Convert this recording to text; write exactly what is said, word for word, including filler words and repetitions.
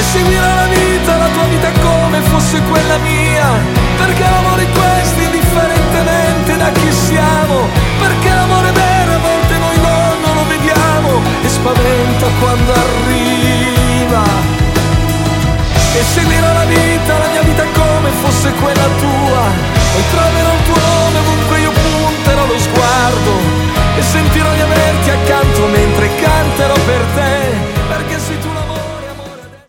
e seguirò la vita, la tua vita come fosse quella mia, perché l'amore è questo indifferentemente da chi siamo, perché l'amore vero a volte noi non, non lo vediamo e spaventa quando arriva. E seguirò la vita, la mia vita come fosse quella tua, e troverò il tuo nome ovunque io